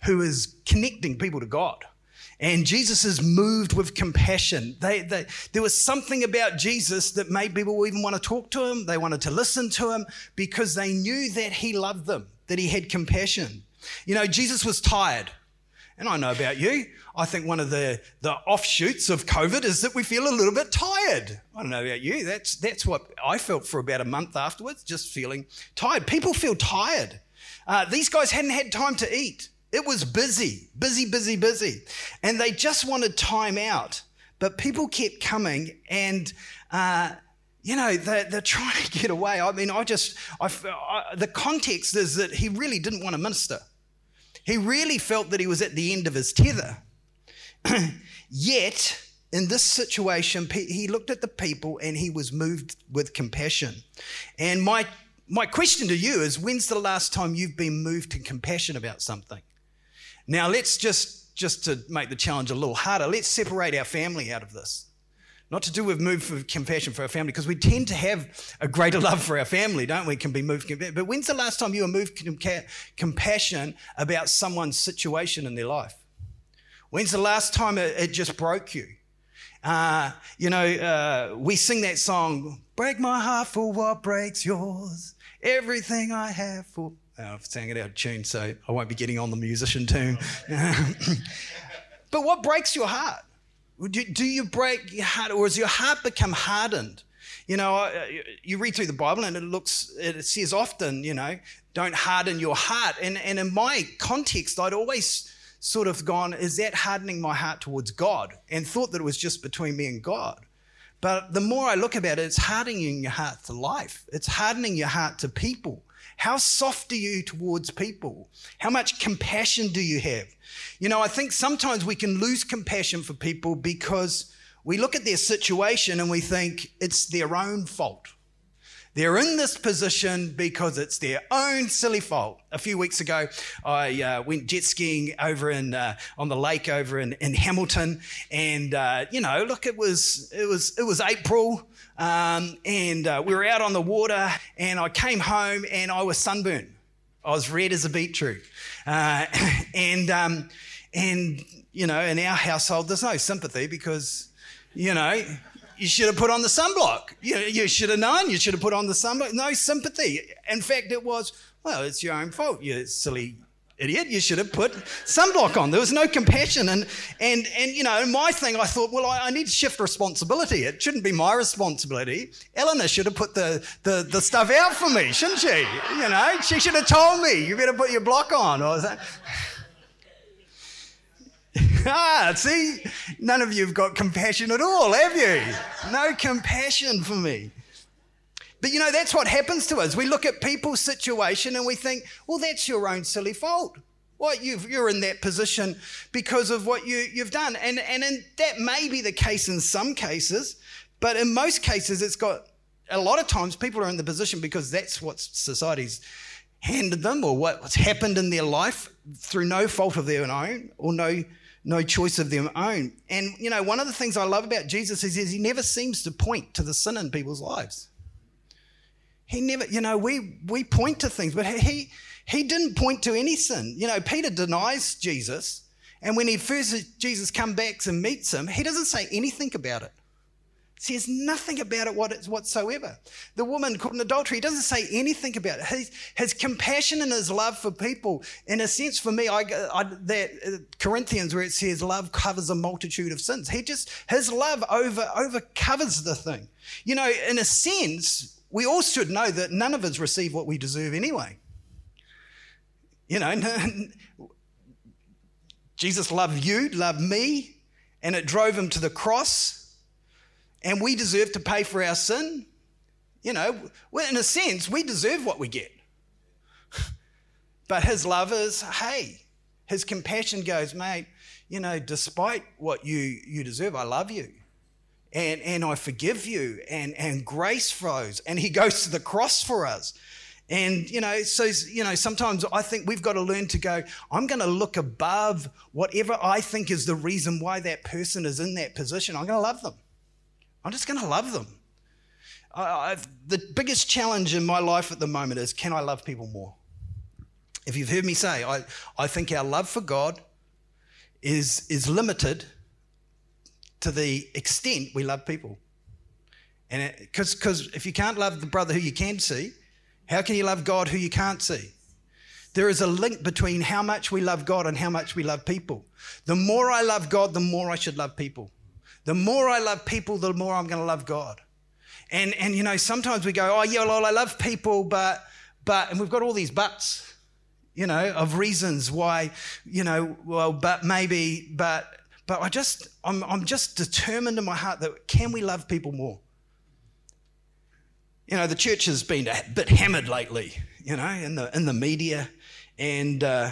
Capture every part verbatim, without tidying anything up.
who is connecting people to God. And Jesus is moved with compassion. They, they, there was something about Jesus that made people even want to talk to him. They wanted to listen to him because they knew that he loved them, that he had compassion. You know, Jesus was tired. And I know about you. I think one of the, the offshoots of COVID is that we feel a little bit tired. I don't know about you. That's, that's what I felt for about a month afterwards, just feeling tired. People feel tired. Uh, these guys hadn't had time to eat. It was busy, busy, busy, busy. And they just wanted time out. But people kept coming and, uh, you know, they're, they're trying to get away. I mean, I just, I, I, the context is that he really didn't want to minister. He really felt that he was at the end of his tether. Yet, in this situation, he looked at the people and he was moved with compassion. And my, my question to you is, when's the last time you've been moved to compassion about something? Now, let's just, just to make the challenge a little harder, let's separate our family out of this. Not to do with moved for compassion for our family, because we tend to have a greater love for our family, don't we? Can be moved. But when's the last time you were moved com- compassion about someone's situation in their life? When's the last time it, it just broke you? Uh, you know, uh, we sing that song, break my heart for what breaks yours, everything I have for... Oh, I've sang it out of tune, so I won't be getting on the musician tune. But what breaks your heart? Do, do you break your heart, or has your heart become hardened? You know, you read through the Bible and it looks, it says often, you know, don't harden your heart. And, and in my context, I'd always sort of gone, is that hardening my heart towards God? And thought that it was just between me and God. But the more I look about it, it's hardening your heart to life. It's hardening your heart to people. How soft are you towards people? How much compassion do you have? You know, I think sometimes we can lose compassion for people because we look at their situation and we think it's their own fault. They're in this position because it's their own silly fault. A few weeks ago, I uh, went jet skiing over in uh, on the lake over in, in Hamilton, and uh, you know, look, it was it was it was April. Um, and uh, we were out on the water, and I came home and I was sunburned. I was red as a beetroot. Uh, and, um, and, you know, in our household, there's no sympathy because, you know, you should have put on the sunblock. You, you should have known you should have put on the sunblock. No sympathy. In fact, it was, well, it's your own fault, you silly idiot, you should have put sunblock on. There was no compassion. And, and, and you know, my thing, I thought, well, I, I need to shift responsibility. It shouldn't be my responsibility. Eleanor should have put the, the, the stuff out for me, shouldn't she? You know, she should have told me, you better put your block on. Or that. Ah, see, none of you have got compassion at all, have you? No compassion for me. But, you know, that's what happens to us. We look at people's situation and we think, well, that's your own silly fault. What you've, you're in that position because of what you, you've done. And, and in, that may be the case in some cases, but in most cases, it's got, a lot of times people are in the position because that's what society's handed them or what's happened in their life through no fault of their own or no no choice of their own. And, you know, one of the things I love about Jesus is, is he never seems to point to the sin in people's lives. He never, you know, we we point to things, but he he didn't point to any sin. You know, Peter denies Jesus, and when he first Jesus comes back and meets him, he doesn't say anything about it. Says nothing about it whatsoever. The woman caught in adultery, he doesn't say anything about it. His, his compassion and his love for people, in a sense, for me, I, I, that uh, Corinthians where it says love covers a multitude of sins. He just his love over over covers the thing. You know, in a sense, we all should know that none of us receive what we deserve anyway. You know, Jesus loved you, loved me, and it drove him to the cross. And we deserve to pay for our sin. You know, well, in a sense, we deserve what we get. But his love is, hey, his compassion goes, mate, you know, despite what you, you deserve, I love you. And, and I forgive you. And, and grace flows. And he goes to the cross for us. And, you know, so, you know, sometimes I think we've got to learn to go, I'm going to look above whatever I think is the reason why that person is in that position. I'm going to love them. I'm just going to love them. I, I've, the biggest challenge in my life at the moment is, can I love people more? If you've heard me say, I, I think our love for God is, is limited to the extent we love people. And because because if you can't love the brother who you can see, how can you love God who you can't see? There is a link between how much we love God and how much we love people. The more I love God, the more I should love people. The more I love people, the more I'm going to love God. And, and you know, sometimes we go, oh, yeah, well, I love people, but, but, and we've got all these buts, you know, of reasons why, you know, well, but maybe, but, but I just, I'm, I'm just determined in my heart that can we love people more? You know, the church has been a bit hammered lately, you know, in the in the media. And uh,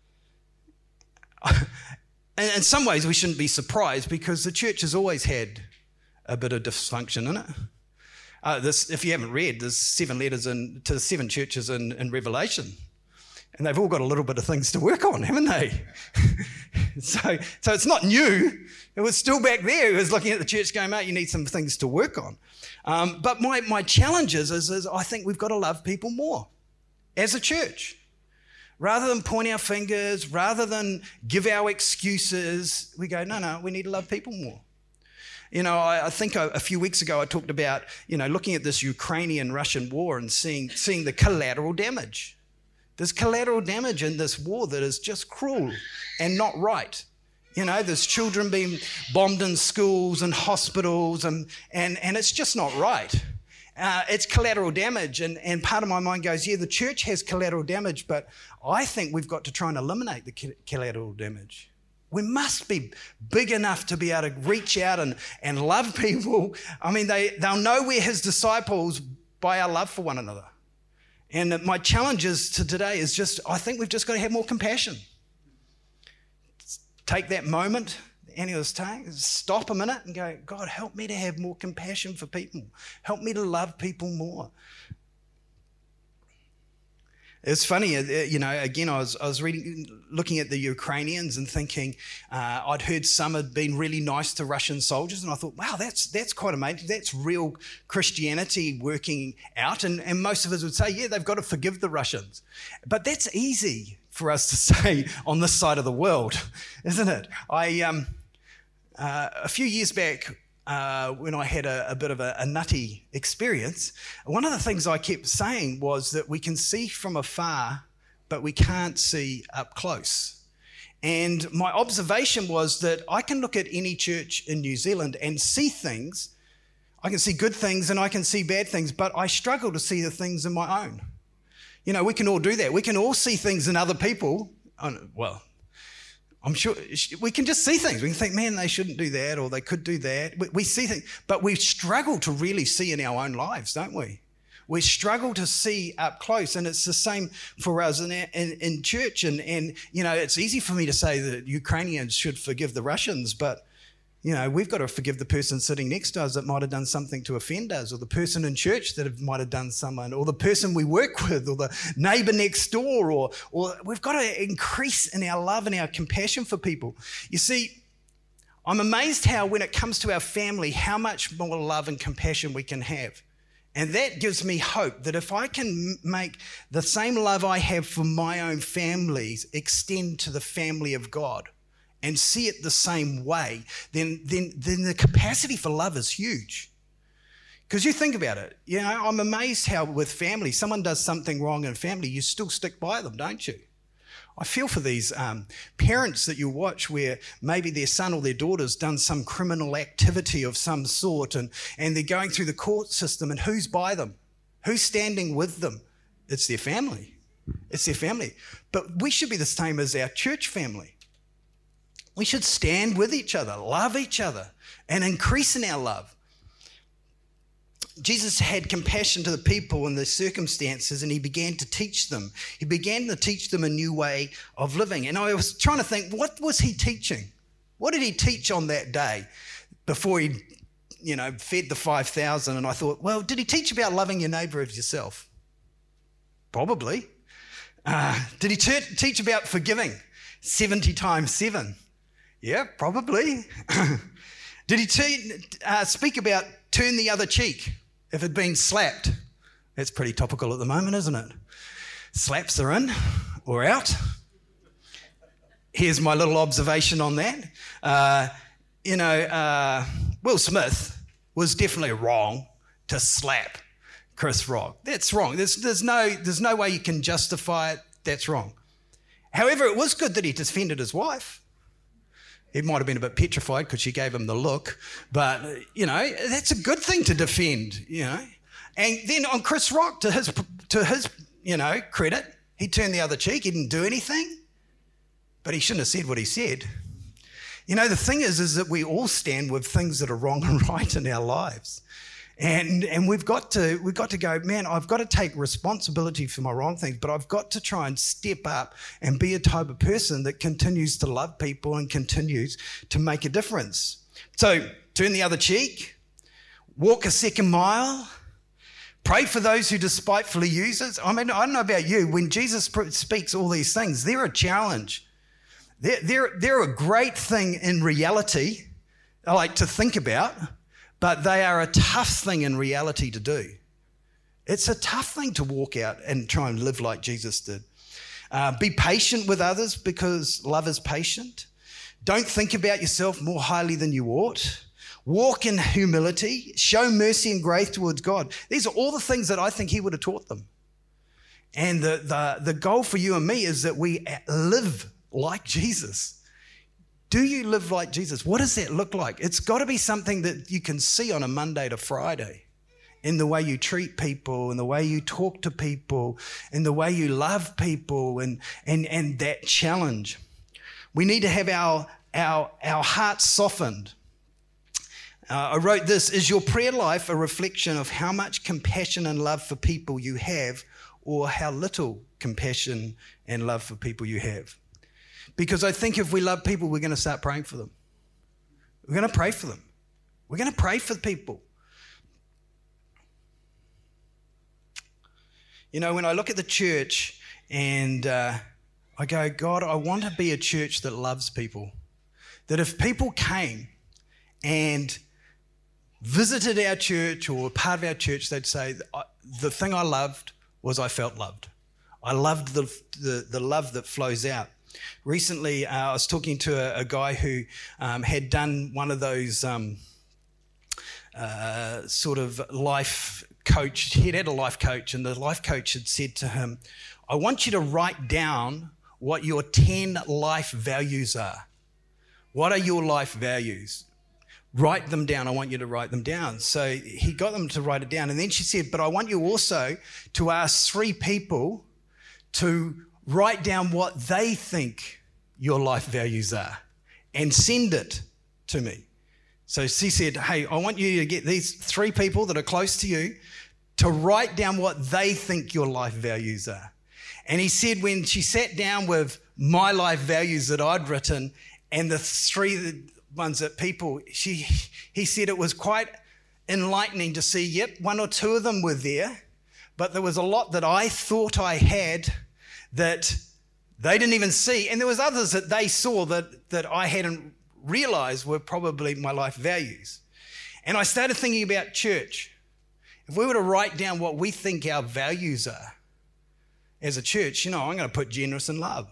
and in some ways we shouldn't be surprised because the church has always had a bit of dysfunction in it. Uh, this, if you haven't read, there's seven letters in, to the seven churches in, in Revelation. And they've all got a little bit of things to work on, haven't they? so, so it's not new. It was still back there. It was looking at the church going, mate, you need some things to work on. Um, but my, my challenge is, is, is I think we've got to love people more as a church. Rather than point our fingers, rather than give our excuses, we go, no, no, we need to love people more. You know, I, I think a, a few weeks ago I talked about, you know, looking at this Ukrainian-Russian war and seeing seeing the collateral damage. There's collateral damage in this war that is just cruel and not right. You know, there's children being bombed in schools and hospitals, and and, and it's just not right. Uh, it's collateral damage, and, and part of my mind goes, yeah, the church has collateral damage, but I think we've got to try and eliminate the collateral damage. We must be big enough to be able to reach out and, and love people. I mean, they, they'll know we're his disciples by our love for one another. And my challenge is to today is just, I think we've just got to have more compassion. Take that moment Annie was saying, stop a minute and go, God, help me to have more compassion for people. Help me to love people more. It's funny, you know, again, I was I was reading, looking at the Ukrainians and thinking, uh, I'd heard some had been really nice to Russian soldiers, and I thought, wow, that's that's quite amazing. That's real Christianity working out. And, and most of us would say, yeah, they've got to forgive the Russians. But that's easy for us to say on this side of the world, isn't it? I um, uh, a few years back, Uh, when I had a, a bit of a, a nutty experience, one of the things I kept saying was that we can see from afar, but we can't see up close. And my observation was that I can look at any church in New Zealand and see things. I can see good things and I can see bad things, but I struggle to see the things in my own. You know, we can all do that. We can all see things in other people. Well, I'm sure we can just see things. We can think, man, they shouldn't do that, or they could do that. We, we see things, but we struggle to really see in our own lives, don't we? We struggle to see up close, and it's the same for us in, in, in church. And, and, you know, it's easy for me to say that Ukrainians should forgive the Russians, but, you know, we've got to forgive the person sitting next to us that might have done something to offend us, or the person in church that have, might have done something, or the person we work with, or the neighbour next door, or, or we've got to increase in our love and our compassion for people. You see, I'm amazed how when it comes to our family, how much more love and compassion we can have. And that gives me hope that if I can make the same love I have for my own families extend to the family of God, and see it the same way, then, then, then the capacity for love is huge. Because you think about it, you know, I'm amazed how with family, someone does something wrong in family, you still stick by them, don't you? I feel for these um, parents that you watch where maybe their son or their daughter's done some criminal activity of some sort, and, and they're going through the court system, and who's by them? Who's standing with them? It's their family. It's their family. But we should be the same as our church family. We should stand with each other, love each other, and increase in our love. Jesus had compassion to the people and their circumstances, and he began to teach them. He began to teach them a new way of living. And I was trying to think, what was he teaching? What did he teach on that day before he, you know, fed the five thousand? And I thought, well, did he teach about loving your neighbour as yourself? Probably. Uh, did he te- teach about forgiving seventy times seven? Yeah, probably. Did he te- uh, speak about turn the other cheek if it'd been slapped? That's pretty topical at the moment, isn't it? Slaps are in. or out. Here's my little observation on that. Uh, you know, uh, Will Smith was definitely wrong to slap Chris Rock. That's wrong. There's, there's, no, there's no way you can justify it. That's wrong. However, it was good that he defended his wife. He might have been a bit petrified because she gave him the look, but, you know, that's a good thing to defend, you know. And then on Chris Rock, to his, to his, you know, credit, he turned the other cheek. He didn't do anything, but he shouldn't have said what he said. You know, the thing is, is that we all stand with things that are wrong and right in our lives. And and we've got to we've got to go, man, I've got to take responsibility for my wrong things, but I've got to try and step up and be a type of person that continues to love people and continues to make a difference. So turn the other cheek, walk a second mile, pray for those who despitefully use us. I mean, I don't know about you, when Jesus speaks all these things, they're a challenge. They're, they're, they're a great thing in reality, I like to think about, but they are a tough thing in reality to do. It's a tough thing to walk out and try and live like Jesus did. Uh, be patient with others because love is patient. Don't think about yourself more highly than you ought. Walk in humility. Show mercy and grace towards God. These are all the things that I think he would have taught them. And the, the, the goal for you and me is that we live like Jesus. Do you live like Jesus? What does that look like? It's got to be something that you can see on a Monday to Friday in the way you treat people, in the way you talk to people, in the way you love people, and and and that challenge. We need to have our our our hearts softened. Uh, I wrote this: is your prayer life a reflection of how much compassion and love for people you have, or how little compassion and love for people you have? Because I think if we love people, we're going to start praying for them. We're going to pray for them. We're going to pray for people. You know, when I look at the church and uh, I go, God, I want to be a church that loves people. That if people came and visited our church or were part of our church, they'd say, the thing I loved was I felt loved. I loved the, the, the love that flows out. Recently, uh, I was talking to a, a guy who um, had done one of those um, uh, sort of life coach. He'd had a life coach, and the life coach had said to him, I want you to write down what your ten life values are. What are your life values? Write them down. I want you to write them down. So he got them to write it down. And then she said, but I want you also to ask three people to write down what they think your life values are and send it to me. So she said, hey, I want you to get these three people that are close to you to write down what they think your life values are. And he said when she sat down with my life values that I'd written and the three ones that people, she, he said it was quite enlightening to see, yep, one or two of them were there, but there was a lot that I thought I had that they didn't even see. And there was others that they saw that, that I hadn't realized were probably my life values. And I started thinking about church. If we were to write down what we think our values are as a church, you know, I'm going to put generous and love.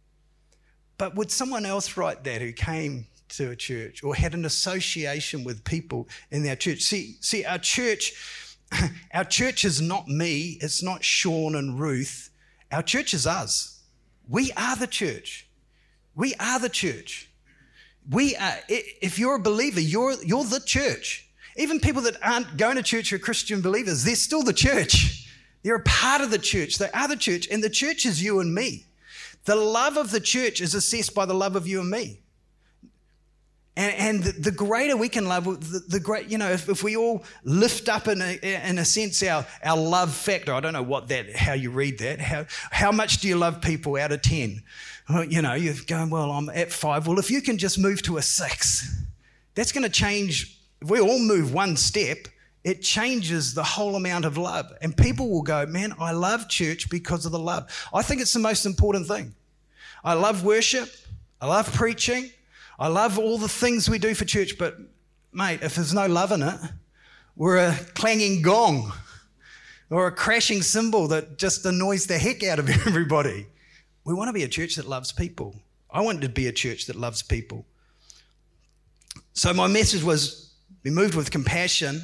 But would someone else write that who came to a church or had an association with people in their church? See, see, our church, our church is not me. It's not Sean and Ruth. Our church is us. We are the church. We are the church. We are. If you're a believer, you're you're the church. Even people that aren't going to church or Christian believers, they're still the church. They're a part of the church. They are the church, and the church is you and me. The love of the church is assessed by the love of you and me. And, and the greater we can love, the, the great, you know, if, if we all lift up in a, in a sense our, our love factor, I don't know what that, how you read that, how, how much do you love people out of ten? Well, you know, you're going, well, I'm at five. Well, if you can just move to a six, that's going to change. If we all move one step, it changes the whole amount of love. And people will go, man, I love church because of the love. I think it's the most important thing. I love worship. I love preaching. I love all the things we do for church, but mate, if there's no love in it, we're a clanging gong or a crashing cymbal that just annoys the heck out of everybody. we want to be a church that loves people. I wanted to be a church that loves people. So my message was be moved with compassion,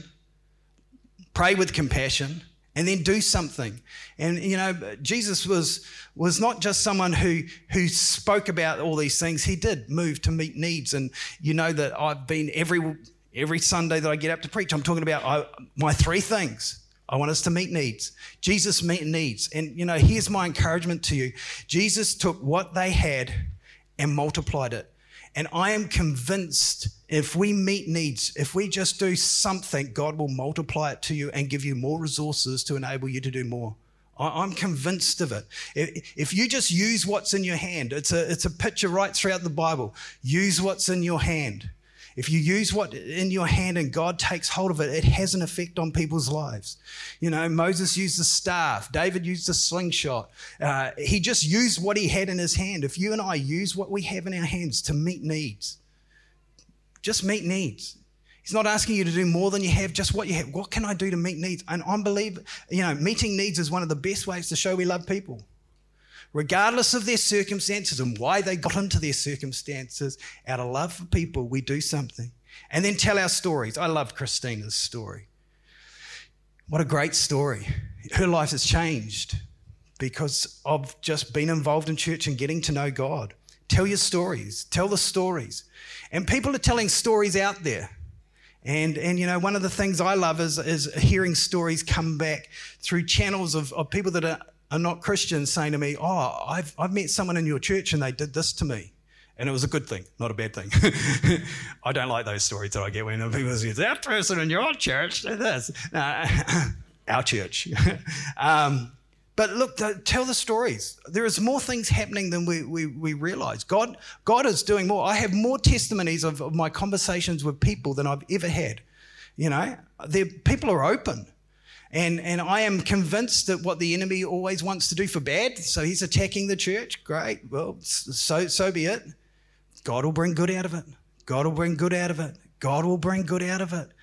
pray with compassion, and then do something. And, you know, Jesus was was not just someone who who spoke about all these things. He did move to meet needs. And you know that I've been every every Sunday that I get up to preach, I'm talking about I, my three things. I want us to meet needs. Jesus met needs. And, you know, here's my encouragement to you. Jesus took what they had and multiplied it. And I am convinced if we meet needs, if we just do something, God will multiply it to you and give you more resources to enable you to do more. I'm convinced of it. If you just use what's in your hand, it's a, it's a picture right throughout the Bible. Use what's in your hand. If you use what in your hand and God takes hold of it, it has an effect on people's lives. You know, Moses used the staff. David used the slingshot. Uh, he just used what he had in his hand. If you and I use what we have in our hands to meet needs, just meet needs. He's not asking you to do more than you have, just what you have. What can I do to meet needs? And I believe, you know, meeting needs is one of the best ways to show we love people. Regardless of their circumstances and why they got into their circumstances, out of love for people, we do something. And then tell our stories. I love Christina's story. What a great story. Her life has changed because of just being involved in church and getting to know God. Tell your stories. Tell the stories. And people are telling stories out there. And, and you know, one of the things I love is, is hearing stories come back through channels of, of people that are are not Christians saying to me, oh, I've, I've met someone in your church and they did this to me. And it was a good thing, not a bad thing. I don't like those stories that I get when people say, that person in your church did this. Uh, our church. um, but look, tell the stories. There is more things happening than we, we, we realize. God, God is doing more. I have more testimonies of, of my conversations with people than I've ever had. You know, people are open. And and I am convinced that what the enemy always wants to do for bad, so he's attacking the church, great, well, so so be it. God will bring good out of it. God will bring good out of it. God will bring good out of it.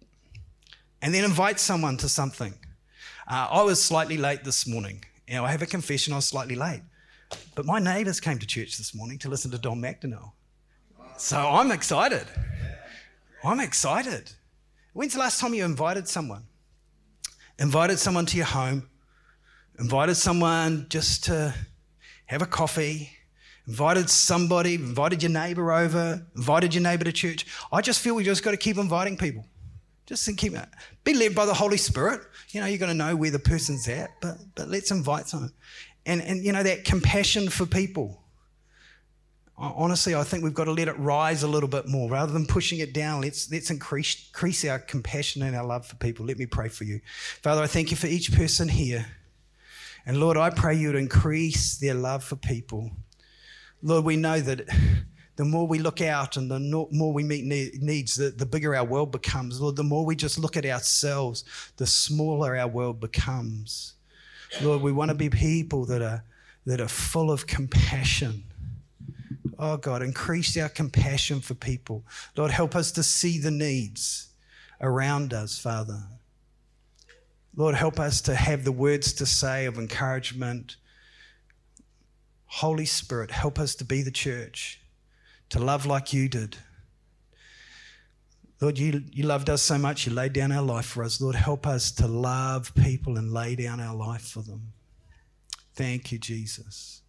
And then invite someone to something. Uh, I was slightly late this morning. You know, I have a confession, I was slightly late. But my neighbours came to church this morning to listen to Don McDonnell. So I'm excited. I'm excited. When's the last time you invited someone? Invited someone to your home, invited someone just to have a coffee, invited somebody, invited your neighbour over, invited your neighbour to church. I just feel we just got to keep inviting people. Just keep it. Be led by the Holy Spirit. You know, you're going to know where the person's at, but but let's invite someone. And, and you know, that compassion for people. Honestly, I think we've got to let it rise a little bit more. Rather than pushing it down, let's, let's increase, increase our compassion and our love for people. Let me pray for you. Father, I thank you for each person here. And Lord, I pray you to increase their love for people. Lord, we know that the more we look out and the more we meet needs, the, the bigger our world becomes. Lord, the more we just look at ourselves, the smaller our world becomes. Lord, we want to be people that are, that are full of compassion. Oh, God, increase our compassion for people. Lord, help us to see the needs around us, Father. Lord, help us to have the words to say of encouragement. Holy Spirit, help us to be the church, to love like you did. Lord, you, you loved us so much, you laid down our life for us. Lord, help us to love people and lay down our life for them. Thank you, Jesus.